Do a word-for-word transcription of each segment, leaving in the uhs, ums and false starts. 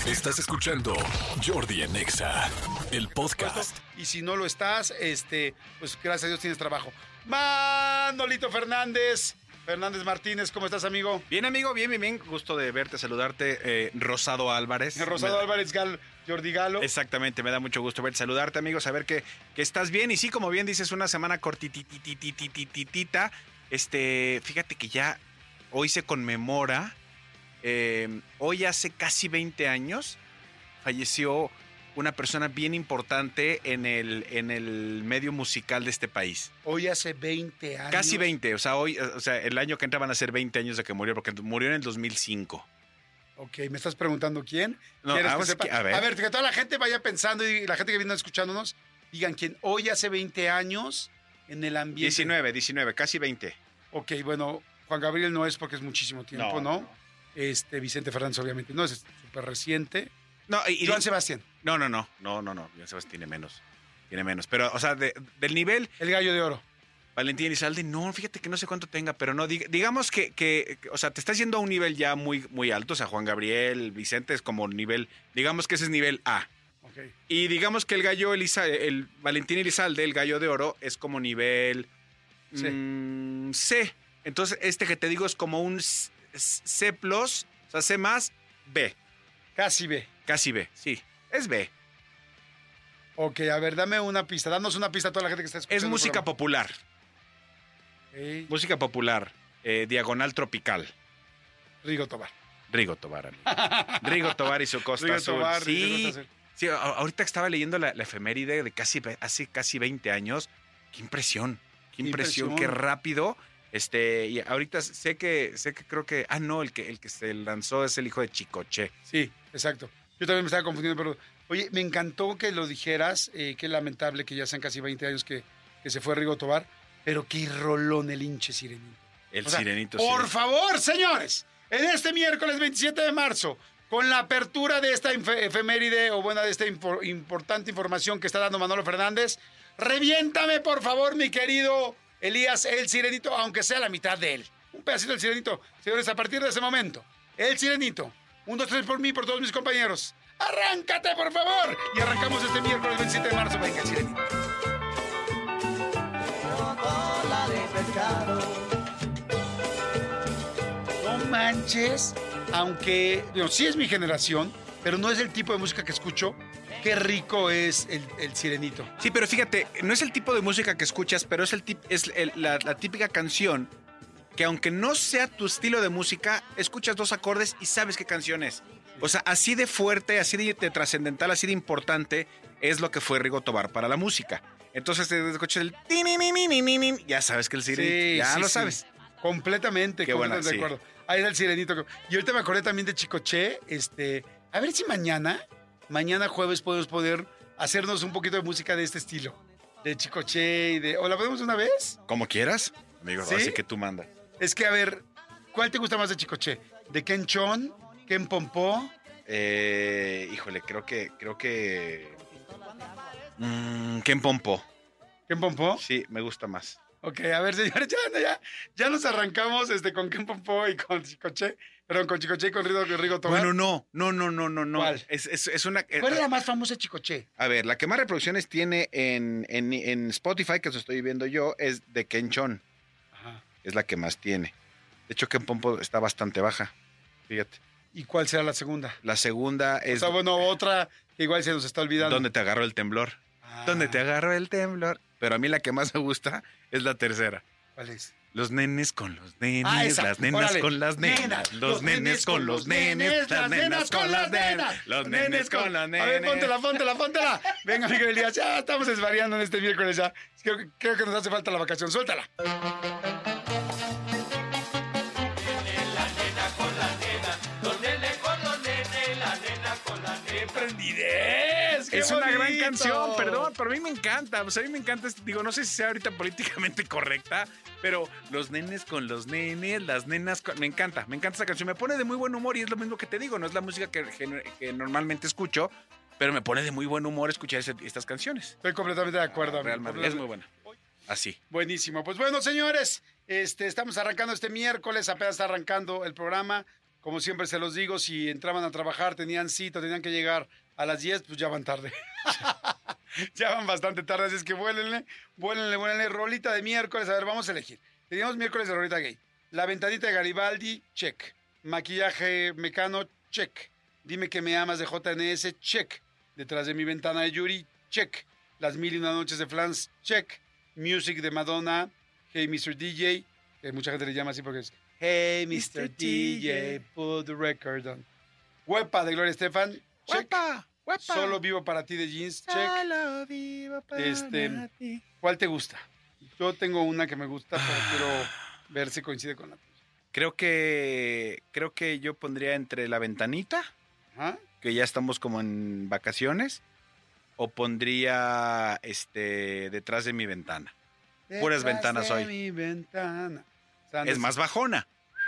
Estás escuchando Jordi en Exa, el podcast. Y si no lo estás, este, pues gracias a Dios tienes trabajo. Manolito Fernández, Fernández Martínez, ¿cómo estás, amigo? Bien, amigo, bien, bien, bien. Gusto de verte, saludarte. Eh, Rosado Álvarez. Rosado me... Álvarez Gal, Jordi Galo. Exactamente, me da mucho gusto verte, saludarte, amigo, saber que, que estás bien. Y sí, como bien dices, una semana cortitititititita. Este, fíjate que ya hoy se conmemora, eh, hoy hace casi veinte años, falleció una persona bien importante en el, en el medio musical de este país. Hoy hace veinte años. Casi veinte, o sea, hoy, o sea, el año que entra van a ser veinte años de que murió, porque murió en el dos mil cinco. Ok, ¿me estás preguntando quién? No, ¿Quieres vamos que sepa? que- a ver. A ver, que toda la gente vaya pensando y la gente que viene escuchándonos, digan quién. Hoy hace veinte años en el ambiente. diecinueve, diecinueve, casi veinte. Ok, bueno, Juan Gabriel no es porque es muchísimo tiempo, ¿no? No, no. Este, Vicente Fernández obviamente no, es súper reciente. No, y, y- Joan Sebastián, no, no, no, no, no, no, ya sabes, tiene menos, tiene menos. Pero, o sea, de- del nivel, el Gallo de Oro. Valentín Elizalde, no, fíjate que no sé cuánto tenga, pero no, dig- digamos que, que, que, o sea, te estás yendo a un nivel ya muy, muy alto, o sea, Juan Gabriel, Vicente es como nivel, digamos que ese es nivel A. Ok. Y digamos que el gallo Eliza, el Valentín Elizalde, el gallo de oro, es como nivel C. mm, C. Entonces, este que te digo es como un C, C plus, o sea, C más, B. Casi B. Casi B, sí. Es B. Ok, a ver, dame una pista. Danos una pista a toda la gente que está escuchando. Es el música programa. popular. Ok, Música popular. eh, diagonal tropical. Rigo Tobar. Rigo Tobar. amigo. Rigo Tobar y su Costa Rigo Azul. Tobar, sí. Rigo Costa Azul. Sí, a- ahorita estaba leyendo la, la efeméride de casi ve- hace casi veinte años. Qué impresión. Qué impresión, impresión. qué rápido. Este, y ahorita sé que, sé que creo que, ah, no, el que, el que se lanzó es el hijo de Chicoche. Sí, exacto. Yo también me estaba confundiendo, pero oye, me encantó que lo dijeras. Eh, qué lamentable que ya sean casi veinte años que, que se fue Rigo Tobar, pero qué rolón el hinche Sirenito. El O sea, sirenito. Por sí. favor, señores, en este miércoles veintisiete de marzo, con la apertura de esta infe- efeméride o buena de esta info- importante información que está dando Manolo Fernández, reviéntame, por favor, mi querido Elías, el Sirenito, aunque sea la mitad de él. Un pedacito del Sirenito. Señores, a partir de ese momento, el Sirenito. Un, dos, tres por mí, por todos mis compañeros. ¡Arráncate, por favor! Y arrancamos este miércoles veintisiete de marzo. Venga, el Sirenito. Bola de pescado. No manches, aunque, digo, sí es mi generación, pero no es el tipo de música que escucho. Qué rico es el, el Sirenito. Sí, pero fíjate, no es el tipo de música que escuchas, pero es, el tip, es el- la, la típica canción que aunque no sea tu estilo de música, escuchas dos acordes y sabes qué canción es. O sea, así de fuerte, así de, de trascendental, así de importante es lo que fue Rigo Tobar para la música. Entonces te escuchas el tininininininin, ya sabes que el Sirenito, Sí, ya sí, lo sí. sabes. Completamente, Qué buena, completamente de sí. acuerdo. Ahí era el Sirenito. Y ahorita me acordé también de Chicoche. Este, a ver si mañana, mañana jueves podemos poder hacernos un poquito de música de este estilo. De Chicoche y de... ¿O la podemos una vez? Como quieras, amigo, ¿Sí? así que tú mandas. Es que, a ver, ¿cuál te gusta más de Chicoche? ¿De Ken Chon? ¿Ken Pompó? Eh, híjole, creo que, creo que... Mm, Ken Pompo. ¿Ken Pompó? Sí, me gusta más. Ok, a ver, señores, ya, ya, ya nos arrancamos este, con Ken Pompó y con Chicoche. Perdón, con Chicoche y con Rigo, con Rigo Tobar. Bueno, no, no, no, no, no, no. ¿Cuál? Es, es, es una... eh, ¿Cuál es la más famosa de Chicoche? A ver, la que más reproducciones tiene en, en, en Spotify, que eso estoy viendo yo, es de Ken Chon. Ajá. Es la que más tiene. De hecho, Ken Pompo está bastante baja. Fíjate. ¿Y cuál será la segunda? La segunda O es sea, bueno, otra que igual se nos está olvidando. Donde te agarró el temblor. Ah, Donde te agarró el temblor. Pero a mí la que más me gusta es la tercera. ¿Cuál es? Los nenes con los nenes, Ah, esa. las nenas Órale. con las nenas, Nenas. los nenes con los nenes, las nenas con las nenas, los nenes con las nenas. A ver, póntela, póntela, póntela. Venga, Miguel Elías, ya estamos desvariando en este miércoles ya. Creo, creo que nos hace falta la vacación. Suéltala. ¡Qué prendidez! ¡Qué Es una gran bonito! canción, perdón, pero a mí me encanta. Pues a mí me encanta, este- digo, no sé si sea ahorita políticamente correcta, pero los nenes con los nenes, las nenas con... Me encanta, me encanta esa canción. Me pone de muy buen humor y es lo mismo que te digo, no es la música que, que- que normalmente escucho, pero me pone de muy buen humor escuchar ese- estas canciones. Estoy completamente de acuerdo. amigo, Real Madrid es muy buena. Así. Buenísimo. Pues bueno, señores, este, estamos arrancando este miércoles, apenas está arrancando el programa. como siempre se los digo, si entraban a trabajar, tenían cita, tenían que llegar a las diez, pues ya van tarde. Ya van bastante tarde, así es que vuélenle, vuélenle, vuélenle. Rolita de miércoles, a ver, vamos a elegir. Teníamos miércoles de Rolita Gay. La ventanita de Garibaldi, check. Maquillaje Mecano, check. Dime que me amas de J N S, check. Detrás de mi ventana de Yuri, check. Las mil y una noches de Flans, check. Music de Madonna, Hey mister D J, que mucha gente le llama así porque es Hey mister D J, put the record on. Huepa de Gloria Estefan, check. ¡Huepa! ¡Huepa! Solo vivo para ti de Jeans, check. Solo vivo para Este, ti. ¿Cuál te gusta? Yo tengo una que me gusta, pero quiero ver si coincide con la tuya. Creo que creo que yo pondría entre la ventanita, Ajá. que ya estamos como en vacaciones, o pondría este detrás de mi ventana. Puras Detrás ventanas de hoy. mi ventana. O sea, no Es más bajona.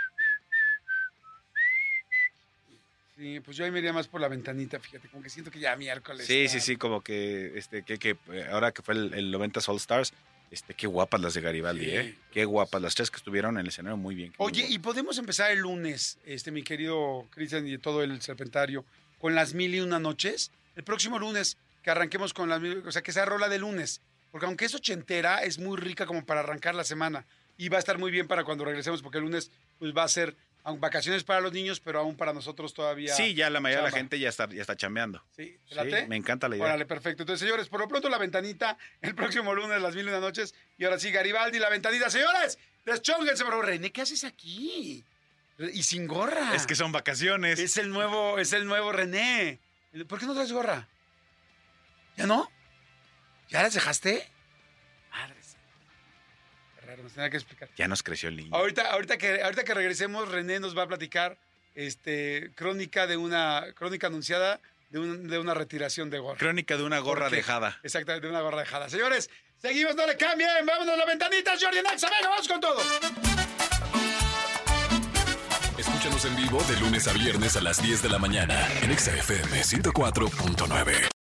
Sí, pues yo ahí me iría más por la ventanita, fíjate, como que siento que ya miércoles. Sí, está- sí, sí, como que este que, que eh, ahora que fue el, el noventa All Stars, este qué guapas las de Garibaldi, Sí. eh. Qué guapas las tres que estuvieron en el escenario, muy bien. Oye, muy y podemos empezar el lunes, este, mi querido Cristian y todo el Serpentario, con las mil y una noches. El próximo lunes, que arranquemos con las mil, o sea, que sea rola de lunes. Porque aunque es ochentera, es muy rica como para arrancar la semana. Y va a estar muy bien para cuando regresemos, porque el lunes pues, va a ser aun vacaciones para los niños, pero aún para nosotros todavía. Sí, ya la mayoría de la chamba. gente ya está, ya está chambeando. ¿Sí? ¿Te Sí, late? me encanta la idea. Órale, perfecto. Entonces, señores, por lo pronto la ventanita, el próximo lunes, las mil y una noches. Y ahora sí, Garibaldi, la ventanita. Señores, deschónguense, pero René, ¿qué haces aquí? Y sin gorra. Es que son vacaciones. Es el nuevo, es el nuevo René. ¿Por qué no traes gorra? ¿Ya no? ¿Ya las dejaste? Madres. Qué raro, nos tenía que explicar. Ya nos creció el niño. Ahorita, ahorita, que, ahorita que regresemos, René nos va a platicar este, crónica de una crónica anunciada de, un- de una retiración de gorra. Crónica de una gorra ¿Por qué? dejada. Exactamente, de una gorra dejada. Señores, seguimos, no le cambien. Vámonos a las ventanitas, Jordi Nexa. Venga, vamos con todo. Escúchanos en vivo de lunes a viernes a las diez de la mañana en Exa F M ciento cuatro punto nueve.